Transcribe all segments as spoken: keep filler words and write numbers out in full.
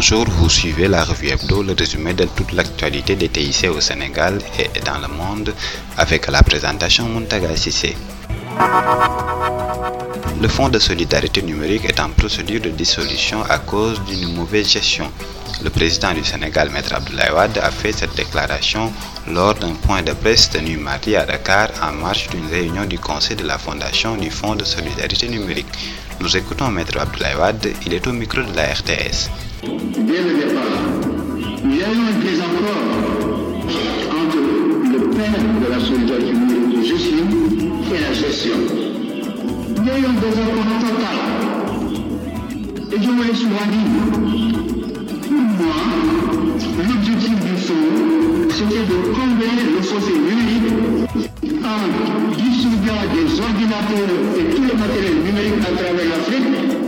Bonjour, vous suivez la revue hebdo, le résumé de toute l'actualité des T I C au Sénégal et dans le monde, avec la présentation Muntaga Sissé. Le Fonds de solidarité numérique est en procédure de dissolution à cause d'une mauvaise gestion. Le président du Sénégal, Maître Abdoulaye Wade, a fait cette déclaration lors d'un point de presse tenu mardi à Dakar en marge d'une réunion du conseil de la fondation du Fonds de solidarité numérique. Nous écoutons Maître Abdoulaye Wade, il est au micro de la R T S. Dès le départ, il y a eu un désaccord entre le père de la solidarité numérique que je suis et la gestion. Il y a eu un désaccord total. Et je vous l'ai souvent dit. Pour moi, l'objectif du fonds, c'était de combler le fossé numérique en distribuant des ordinateurs et tout le matériel numérique à travers l'Afrique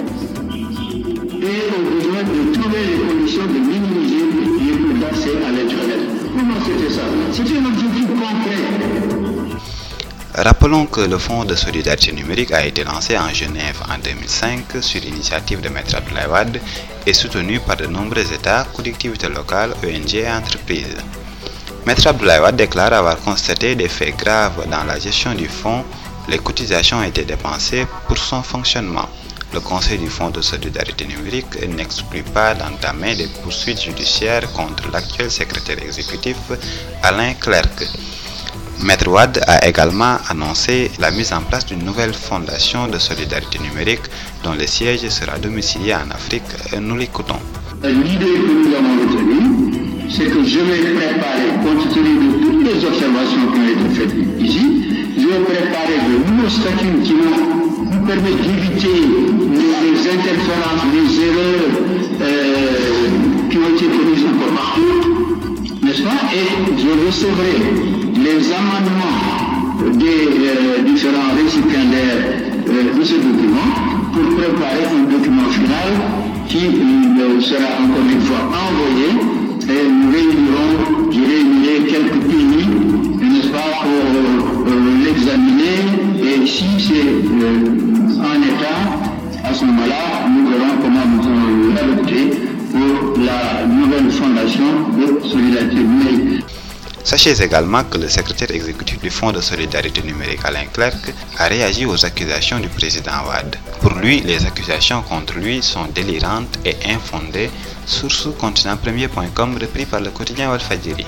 et au besoin de trouver les conditions de minimiser les coûts d'accès à l'Internet. Comment c'était ça? C'était un objectif concret. Rappelons que le Fonds de solidarité numérique a été lancé en Genève en deux mille cinq sur l'initiative de Maître Abdoulaye Wade et soutenu par de nombreux États, collectivités locales, O N G et entreprises. Maître Abdoulaye Wade déclare avoir constaté des faits graves dans la gestion du fonds. Les cotisations ont été dépensées pour son fonctionnement. Le Conseil du Fonds de solidarité numérique n'exclut pas d'entamer des poursuites judiciaires contre l'actuel secrétaire exécutif Alain Clerc. Maître Wade a également annoncé la mise en place d'une nouvelle fondation de solidarité numérique dont le siège sera domicilié en Afrique. Nous l'écoutons. L'idée que nous avons retenue, c'est que je vais préparer, compte tenu de toutes les observations qui ont été faites ici, je vais préparer de nouveaux statuts qui vont nous permettre d'éviter les, les interférences, les erreurs euh, qui ont été commises un peu partout, n'est-ce pas? Et je recevrai les amendements des euh, différents récipiendaires euh, de ce document pour préparer un document final qui euh, sera encore une fois envoyé et nous réunirons, je réunirai quelques pays, n'est-ce pas, pour euh, euh, l'examiner et si c'est euh, en état, à ce moment-là, nous verrons comment nous allons l'adopter pour la nouvelle fondation de solidarité numérique. Sachez également que le secrétaire exécutif du Fonds de solidarité numérique Alain Clerc a réagi aux accusations du président Wade. Pour lui, les accusations contre lui sont délirantes et infondées. Source continent premier point com repris par le quotidien Walfadjri.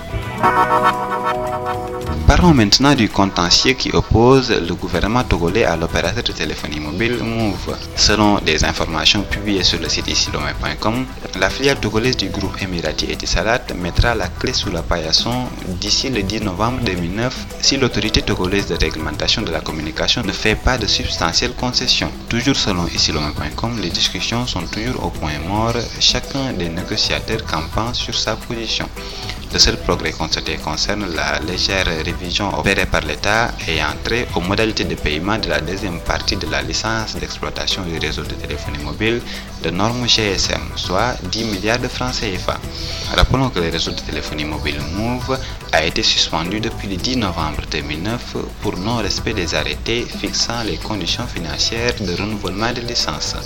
Parlons maintenant du contentieux qui oppose le gouvernement togolais à l'opérateur de téléphonie mobile Move. Selon des informations publiées sur le site isilomé point com, la filiale togolaise du groupe émirati Etisalat mettra la clé sous la paillasson d'ici le dix novembre deux mille neuf si l'autorité togolaise de réglementation de la communication ne fait pas de substantielles concessions. Toujours selon isilomé point com, les discussions sont toujours au point mort, chacun des négociateurs campant sur sa position. Le seul progrès constaté concerne la légère révision opérée par l'État ayant trait aux modalités de paiement de la deuxième partie de la licence d'exploitation du réseau de téléphonie mobile de norme G S M, soit dix milliards de francs C F A. Rappelons que le réseau de téléphonie mobile Move a été suspendu depuis le dix novembre deux mille neuf pour non-respect des arrêtés fixant les conditions financières de renouvellement de licence.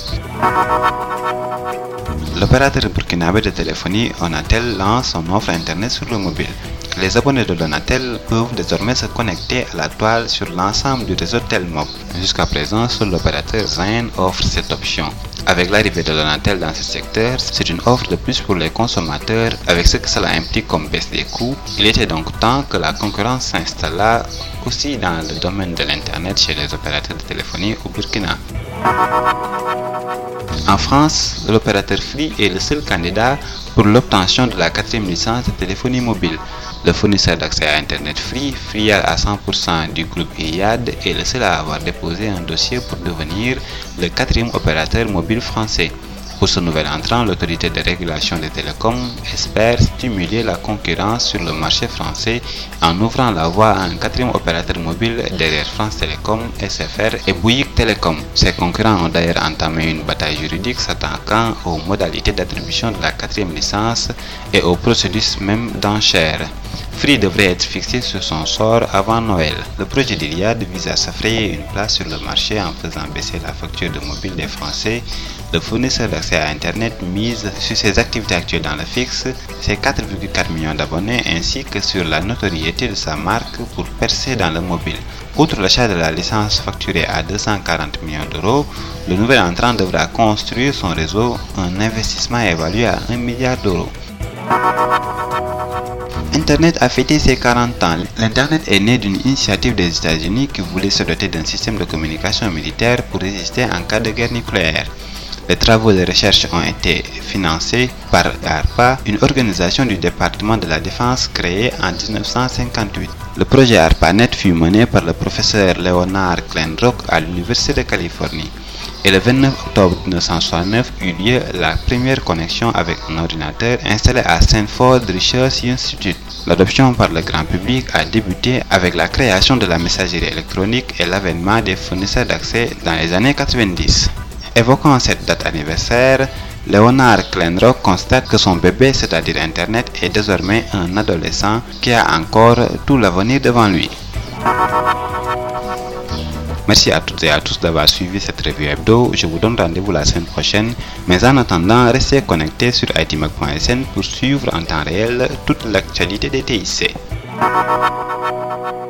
L'opérateur burkinabé de téléphonie Onatel lance son offre Internet sur le mobile. Les abonnés de l'Onatel peuvent désormais se connecter à la toile sur l'ensemble du réseau Telmob. Jusqu'à présent, seul l'opérateur Zain offre cette option. Avec l'arrivée de l'Onatel dans ce secteur, c'est une offre de plus pour les consommateurs avec ce que cela implique comme baisse des coûts. Il était donc temps que la concurrence s'installât aussi dans le domaine de l'Internet chez les opérateurs de téléphonie au Burkina. En France, l'opérateur Free est le seul candidat pour l'obtention de la quatrième licence de téléphonie mobile. Le fournisseur d'accès à Internet Free, filiale à cent pour cent du groupe Iliad, est le seul à avoir déposé un dossier pour devenir le quatrième opérateur mobile français. Pour ce nouvel entrant, l'autorité de régulation des télécoms espère stimuler la concurrence sur le marché français en ouvrant la voie à un quatrième opérateur mobile derrière France Télécom, S F R et Bouygues Télécom. Ces concurrents ont d'ailleurs entamé une bataille juridique s'attaquant aux modalités d'attribution de la quatrième licence et aux procédures même d'enchères. Free devrait être fixé sur son sort avant Noël. Le projet d'Iliad vise à se frayer une place sur le marché en faisant baisser la facture de mobile des Français. Le fournisseur d'accès à Internet mise sur ses activités actuelles dans le fixe, ses quatre virgule quatre millions d'abonnés ainsi que sur la notoriété de sa marque pour percer dans le mobile. Outre l'achat de la licence facturée à deux cent quarante millions d'euros, le nouvel entrant devra construire son réseau, un investissement évalué à un milliard d'euros. Internet a fêté ses quarante ans. L'Internet est né d'une initiative des États-Unis qui voulait se doter d'un système de communication militaire pour résister en cas de guerre nucléaire. Les travaux de recherche ont été financés par ARPA, une organisation du département de la Défense créée en mille neuf cent cinquante-huit. Le projet ARPANET fut mené par le professeur Leonard Kleinrock à l'Université de Californie. Et le vingt-neuf octobre mille neuf cent soixante-neuf eut lieu la première connexion avec un ordinateur installé à Stanford Research Institute. L'adoption par le grand public a débuté avec la création de la messagerie électronique et l'avènement des fournisseurs d'accès dans les années quatre-vingt-dix. Évoquant cette date anniversaire, Leonard Kleinrock constate que son bébé, c'est-à-dire Internet, est désormais un adolescent qui a encore tout l'avenir devant lui. Merci à toutes et à tous d'avoir suivi cette revue hebdo. Je vous donne rendez-vous la semaine prochaine. Mais en attendant, restez connectés sur i t mag point s n pour suivre en temps réel toute l'actualité des T I C.